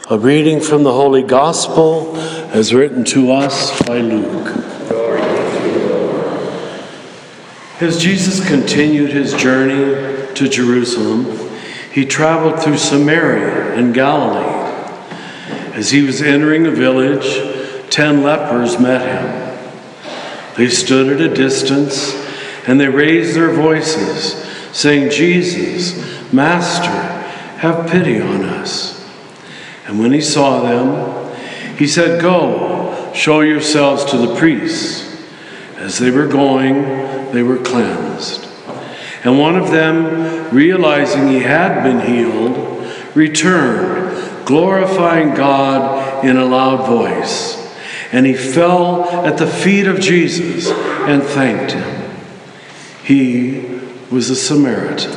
A reading from the Holy Gospel as written to us by Luke. As Jesus continued his journey to Jerusalem, he traveled through Samaria and Galilee. As he was entering a village, 10 lepers met him. They stood at a distance and they raised their voices, saying, "Jesus, Master, have pity on us." And when he saw them, he said, "Go, show yourselves to the priests." As they were going, they were cleansed. And one of them, realizing he had been healed, returned, glorifying God in a loud voice. And he fell at the feet of Jesus and thanked him. He was a Samaritan.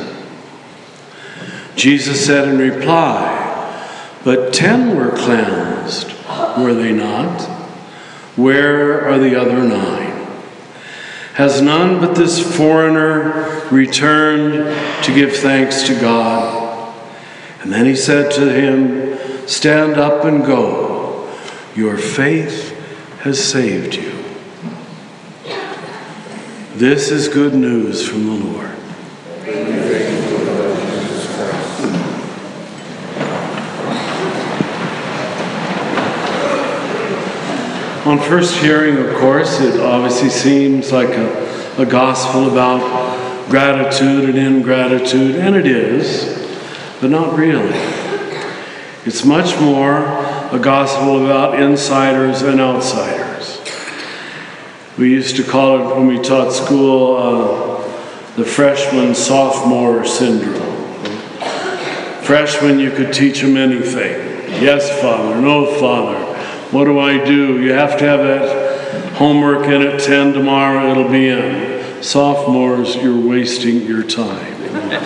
Jesus said in reply, "But 10 were cleansed, were they not? Where are the other 9? Has none but this foreigner returned to give thanks to God?" And then he said to him, "Stand up and go. Your faith has saved you." This is good news from the Lord. On first hearing, of course, it obviously seems like a gospel about gratitude and ingratitude, and it is, but not really. It's much more a gospel about insiders and outsiders. We used to call it, when we taught school, the freshman-sophomore syndrome. Freshman, you could teach them anything. Yes, Father. No, Father. What do I do? You have to have that homework in at 10 tomorrow, it'll be in. Sophomores, you're wasting your time.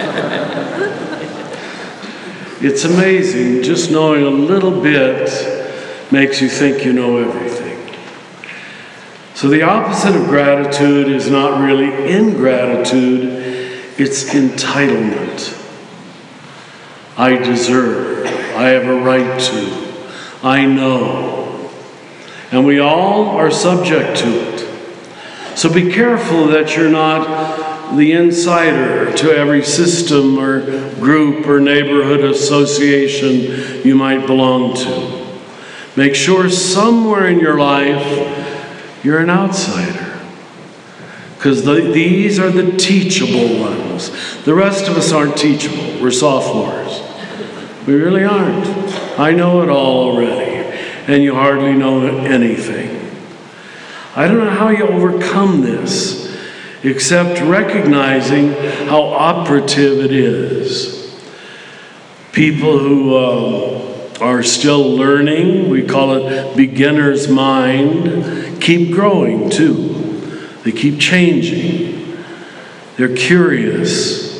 It's amazing, just knowing a little bit makes you think you know everything. So the opposite of gratitude is not really ingratitude, it's entitlement. I deserve, I have a right to, I know. And we all are subject to it. So be careful that you're not the insider to every system or group or neighborhood association you might belong to. Make sure somewhere in your life you're an outsider. Because these are the teachable ones. The rest of us aren't teachable. We're sophomores. We really aren't. I know it all already. And you hardly know anything. I don't know how you overcome this, except recognizing how operative it is. People who are still learning, we call it beginner's mind, keep growing too. They keep changing. They're curious.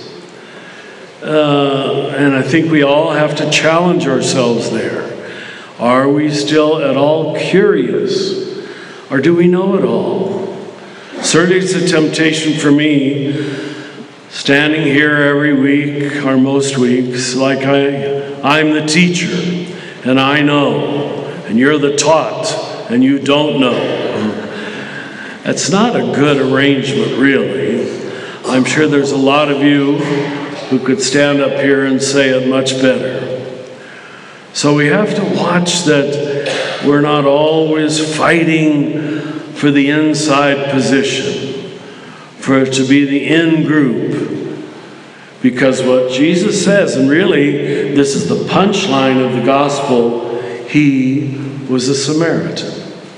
And I think we all have to challenge ourselves there. Are we still at all curious? Or do we know it all? Certainly it's a temptation for me, standing here every week or most weeks, like I'm the teacher, and I know, and you're the taught, and you don't know. That's not a good arrangement, really. I'm sure there's a lot of you who could stand up here and say it much better. So we have to watch that we're not always fighting for the inside position, for it to be the in group. Because what Jesus says, and really this is the punchline of the gospel, he was a Samaritan.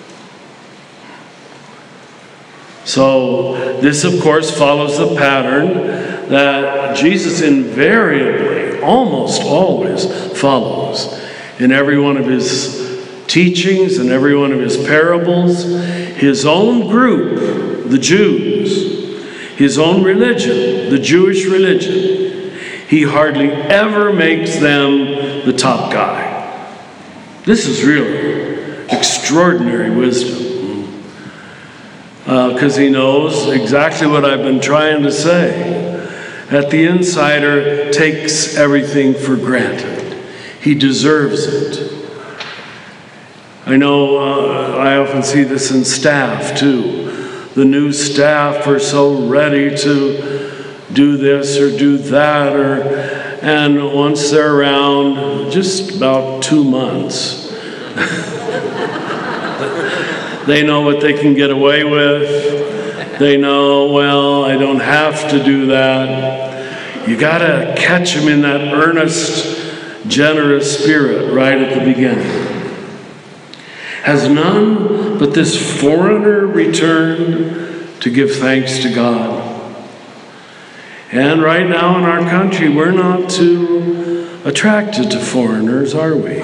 So this, of course, follows the pattern that Jesus invariably, almost always follows in every one of his teachings and every one of his parables. His own group, the Jews, his own religion, the Jewish religion, he hardly ever makes them the top guy. This is really extraordinary wisdom. Because he knows exactly what I've been trying to say. That the insider takes everything for granted. He deserves it. I know I often see this in staff too. The new staff are so ready to do this or do that, and once they're around, just about 2 months, they know what they can get away with. They know, well, I don't have to do that. You got to catch them in that earnest, generous spirit right at the beginning. Has none but this foreigner returned to give thanks to God? And right now in our country, we're not too attracted to foreigners, are we?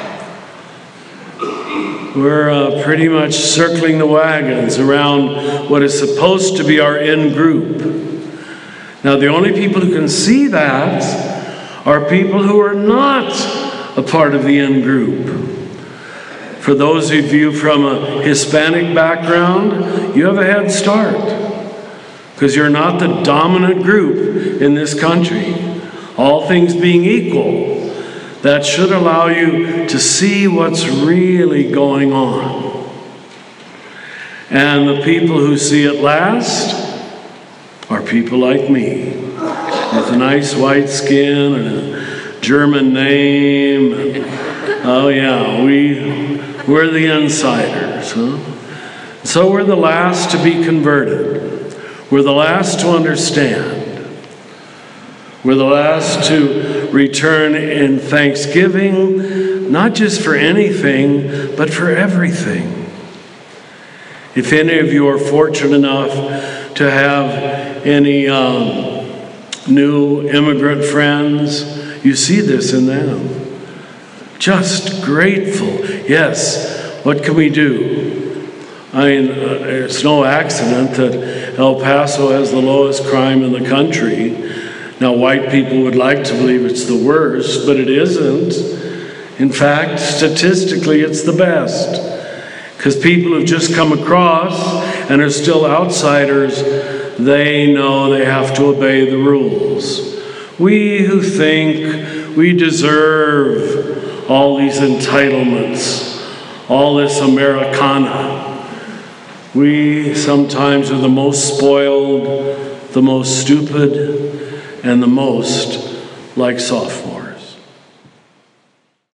We're pretty much circling the wagons around what is supposed to be our in-group. Now, the only people who can see that are people who are not a part of the in-group. For those of you from a Hispanic background, you have a head start, because you're not the dominant group in this country. All things being equal, that should allow you to see what's really going on. And the people who see it last are people like me, with a nice white skin and a German name. Oh yeah, we're the insiders. Huh? So we're the last to be converted. We're the last to understand. We're the last to return in thanksgiving, not just for anything, but for everything. If any of you are fortunate enough to have any new immigrant friends, you see this in them. Just grateful. Yes, what can we do? I mean, it's no accident that El Paso has the lowest crime in the country. Now, white people would like to believe it's the worst, but it isn't. In fact, statistically, it's the best. Because people who've just come across and are still outsiders, they know they have to obey the rules. We who think we deserve all these entitlements, all this Americana, we sometimes are the most spoiled, the most stupid, and the most like sophomores.